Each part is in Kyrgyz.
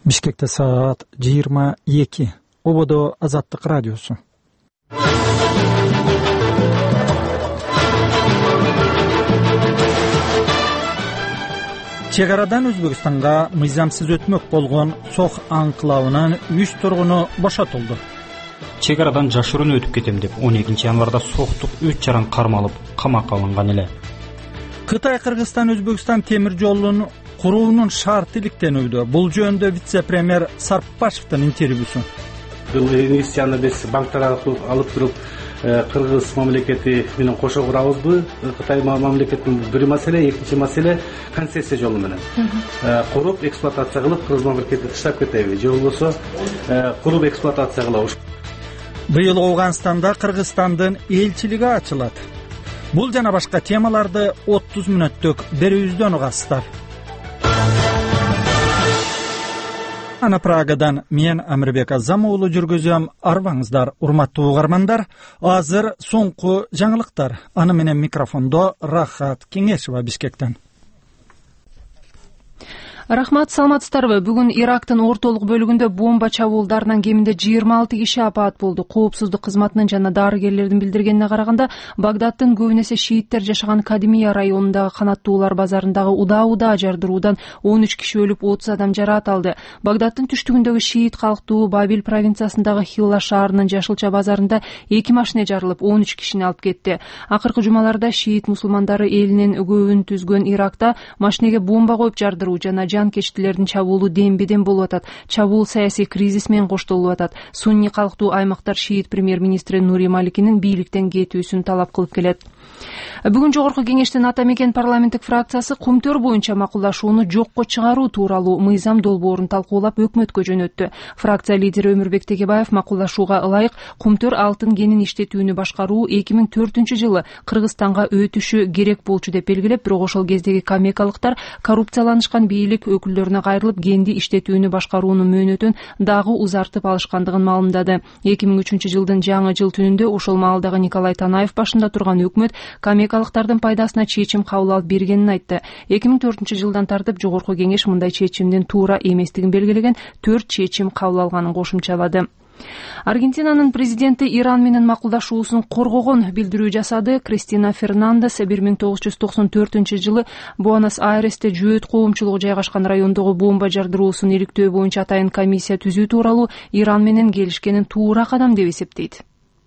Бишкекте саат 22. Ободо Азаттык радиосу. Чегарадан Өзбекстанга мыйзамсыз өтмөк болгон Сох анклавынын 3 тургуну бошотулду. Чегарадан жашыруун өтүп кетем деп 12 январда Сохтук 3 жаран кармалып камакка алынган эле. Кытай Кыргызстан Өзбекстан темир жолунун куруунун шарты иликтенүүдө. Бул жөнүндө вице-премьер Сарпашевдин интервьюсу. Бул инвестицияны биз банктар аркылуу алып туруп Кыргыз мамлекети менен кошо курабызбы? Кытай мамлекетинин бир маселе, экинчи маселе концессия жолу менен. Куруп эксплуатация кылып Кыргыз мамлекетине таштап кетеби? Же болбосо куруп эксплуатация кылабы? Быйыл Ооганстанда Кыргызстандын элчилиги ачылат. Бул жана башка темаларды 30 мүнөттүк берүүбүздөн угасыздар. Ана Прагадан мен Амирбек Азам уулу жүргүзөм. Арбаңыздар, урматтуу угармандар. Азыр соңку жаңылыктар. Аны менен микрофондо Рахат Кеңешева Бишкектен. Рахмат, саламатсыздарбы? Бүгүн Ирактын ортолук бөлүгүндө бомба чабуулдарынан кеминде 26 киши апаат болду. Коопсуздук кызматынын жана дарыгерлердин билдиргенине караганда, Багдадтын көбүнесе шииттер жашаган Кадимия районундагы канаттуулар базарындагы удаа жардыруудан 13 киши өлүп, 30 адам жараат алды. Багдадтын түштүгүндөгү шиит калктуу Бабил провинциясындагы Хилла шаарынын Жашылча базарында 2 машина жарылып, 13 кишини алып кетти. Акыркы жумаларда шиит мусулмандары элинин көбүн түзгөн Иракта машинеге бомба коюп жардыруу жана жанкечтилердин чабуулу дембеден болуп атат. Чабуул саясий кризис менен коштолуп атат. Сунни калктуу аймактар шиит премьер-министри Нури Маликинин бийликтен кетүүсүн талап кылып келет. Бүгүн жогорку кеңештин Ата Мекен парламенттик фракциясы Кумтөр боюнча макулдашууну жокко чыгаруу тууралуу мыйзам долбоорун талкуулап өкмөткө жөнөттү. Фракция лидери Өмүрбек Тегебаев макулдашууга ылайык Кумтөр алтын кенин иштетүүнү башкаруу 2004-жылы Кыргызстанга өтүшү керек болчу деп белгилеп, бирок ошол кездеги камекалыктар коррупцияланышкан бийлик өкүлдөрүнө кайрылып, кенди иштетүүнү башкаруунун мөөнөтүн дагы узартып алышкандыгын маалымдады. 2003-жылдын жаңы жыл түнүндө ошол маалдагы Николай Танаев башында турган өкмөт камекалыктардын пайдасына чечим кабыл алып бергенин айтты. 2004-жылдан тартып жогорку кеңеш мындай чечимдин туура эместигин белгилеген 4 чечим кабыл алганын кошумчалады. Аргентинанын президенти Иран менен макулдашуусун коргогон билдирүү жасады. Кристина Фернандес 1994-жылы Буэнос-Айресте жөөт коомчулугу жайгашкан райондогу бомба жардыруусун иликтөө боюнча атайын комиссия түзүү тууралуу Иран менен келишкенин туура кадам деп эсептейт.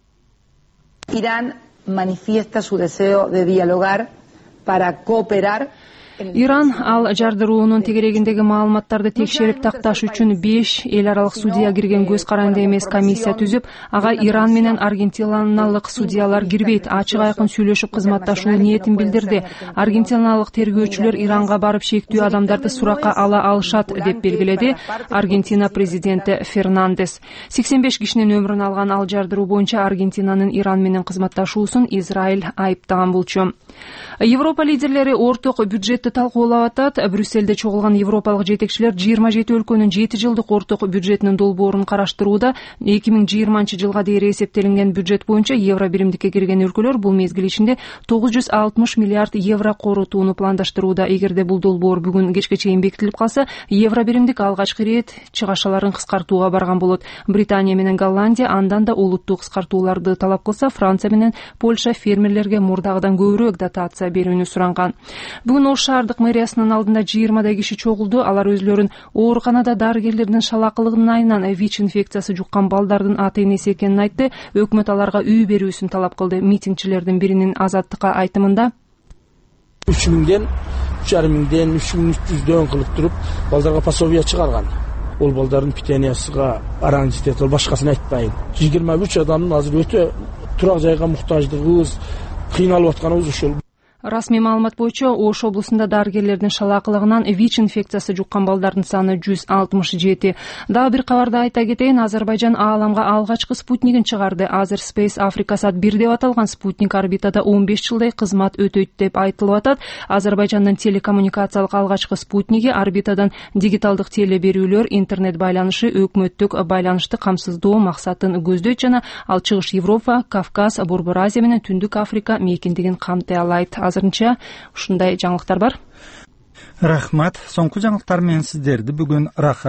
Иран manifiesta su deseo de dialogar para cooperar. Иран ал жардыруунун тегерегиндеги маалыматтарды текшерип такташ үчүн 5 эл аралык судья кирген көз каранды эмес комиссия түзүп, ага Иран менен аргентиналык судьялар кирбейт. Ачык айкын сүйлөшүп кызматташуу ниетин билдирди. Аргентиналык тергөөчүлөр Иранга барып шектүү адамдарды суракка ала алышат деп белгиледи Аргентина президенти Фернандес. 85 кишинин өмүрүн алган ал жардыруу боюнча Аргентинанын Иран менен кызматташуусун Израиль айыптаган болчу. Европа лидерлери орток бюджетти талкуулап атат. Брюсселде чогулган европалык жетекчилер 27 өлкөнүн 7 жылдык орток бюджетинин долбоорун караштырууда. 2020-жылга дейин эсептелинген бюджет боюнча евро биримдикке кирген өлкөлөр бул мезгил ичинде 960 миллиард евро коротууну пландаштырууда. Эгерде бул долбоор бүгүн кечке чейин бекитилип калса, евро биримдик алгачкы ирет чыгашаларын кыскартууга барган болот. Британия менен Голландия андан да олуттуу кыскартууларды талап кылса, Франция менен Польша фермерлерге мурдагыдан көбүрөөк дотация берүүнү суранган. Бүгүн Ош шаардык мэриясынын алдында 20 киши чогулду. Алар өзлөрүн ооруканада дарыгерлердин шалакылыгынын айынан ВИЧ инфекциясы жуккан балдардын ата-энеси экенин айтты. Өкмөт аларга үй берүүсүн талап кылды. Митингчилердин биринин Азаттыкка айтымында 3000ден 3500ден 3300дөн кылып туруп балдарга пособие чыгарган. Ол балдардын питаниясыга аранжитет, ол башкасын айтпайын. 23 адамдын азыр өтө турак жайга муктаждыгыбыз, кыйналып атканыбыз ошол. Расмий маалымат боюнча Ош облусунда дарыгерлердин шалакылыгынан ВИЧ инфекциясы жуккан балдардын саны 167. Дагы бир кабарда айта кетейин, Азербайжан ааламга алгачкы спутнигин чыгарды. Азер Space Africa-Sat 1 деп аталган спутник орбитада 15 жылдай кызмат өтөйт деп айтылып атат. Азербайжандын телекоммуникациялык алгачкы спутниги орбитадан дигиталдык теле берүүлөр, интернет байланышы, өкмөттүк байланышты камсыздоо максатын көздөйт жана ал Чыгыш Европа, Кавказ, Борбор Азия менен Түндүк Африка мейкиндигин камтай алат. Азырынча ушундай жаңылыктар бар. Рахмат. Соңку жаңылыктар менен сиздерди бүгүн Рахат